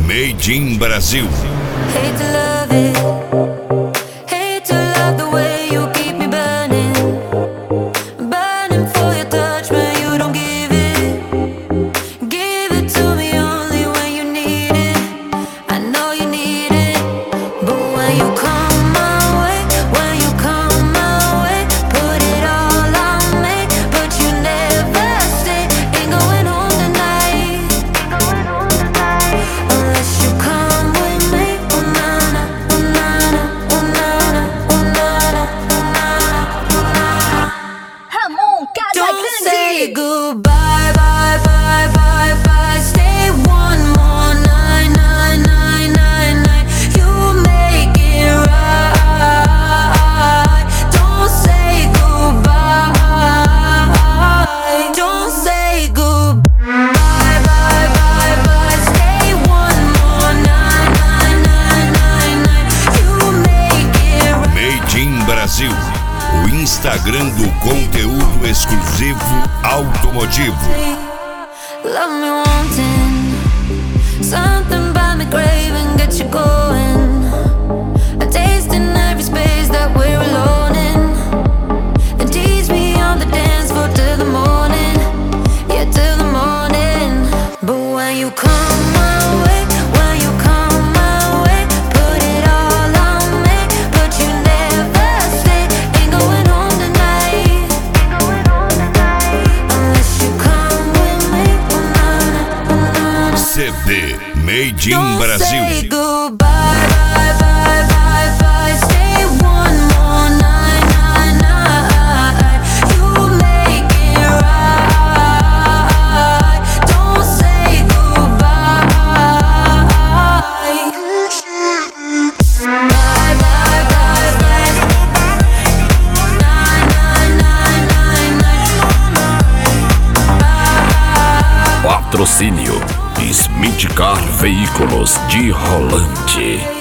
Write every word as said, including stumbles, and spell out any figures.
Made in Brasil. Hate to love it, hate to love the way you keep me burning, burning for your touch when you don't give it, give it to me only when you need it. I know you need it, but when you come my way, when you come my way, put it all on me, but you never stay. Ain't going home tonight, unless you come with me. Oh na na, oh na na, oh na na, oh na na, oh na na. Ramon Don't say Casagrande. goodbye, bye, bye, bye, bye. Stay one more night, night, night, night, night. You make it right. Don't say goodbye. Don't say goodbye, bye, bye, bye. Stay one more night, night, night, night, night. You make it right. Made in Brasil. O Instagram do conteúdo exclusivo automotivo. Love me wanting something by me craving, get you going. A taste in every space that we're alone in. And tease me on the dance floor till the morning, yeah, till the morning. But when you come my way, when you come my way, put it all on me, but you never stay. Ain't going home tonight, unless you come with me. Oh na na, oh na na. C D Made in Don't say Brasil. goodbye, bye, bye, bye, bye. Stay one more night, night, night. You make it right. Don't say goodbye. Bye, bye, bye, bye. Nine, nine, nine, nine, nine. Patrocínio Smith Car Veículos de Rolante.